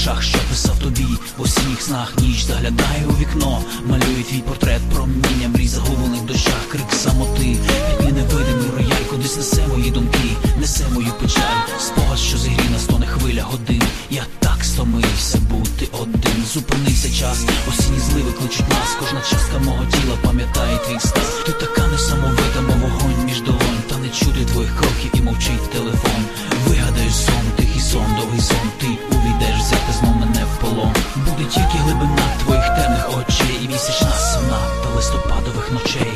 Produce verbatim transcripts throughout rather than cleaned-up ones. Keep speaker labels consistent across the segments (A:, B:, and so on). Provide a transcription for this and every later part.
A: віршах, що писав тобі в осінніх снах. Ніч заглядає у вікно, малює твій портрет проміння мрій, загублених в дощах, крик самоти. Під невидимий рояль кудись несе мої думки, несе мою печаль, спогад, що зігрів на стоне хвиля годин. Я так стомився бути один. Зупинився час, осінні зливи кличуть нас. Кожна частка мого тіла пам'ятає твій стан. Ти така несамовита, мов вогонь між долонь. Та не чути твоїх кроків і мовчить телефон. Вигадаю сон, тихий сон, довгий сон. Ти увійдеш взяти знов мене в полон. Буде тільки глибина твоїх темних очей і місячна сумна та листопадових ночей.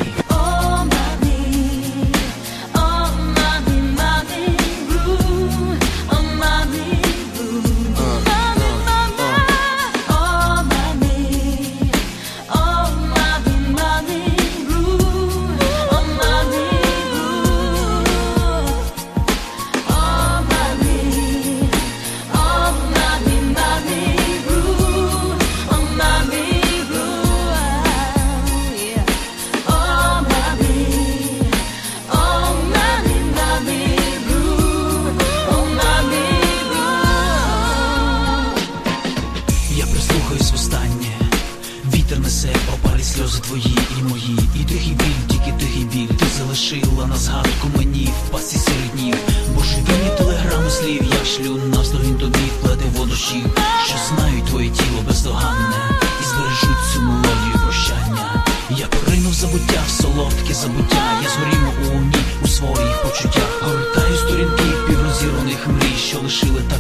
A: Вітер несе опалі сльози твої і мої, і тихий біль, тільки тихий біль. Ти залишила на згадку мені в пасі серед днів. Божевільні телеграми слів, як шлю навздогін тобі вплете в душі, що знають твоє тіло бездоганне і збережуть цю мелодію прощання. Я поринув забуття в солодке забуття. Я згорів у умі у своїх почуттях. Гортаю сторінки піврозірваних мрій, що лишили так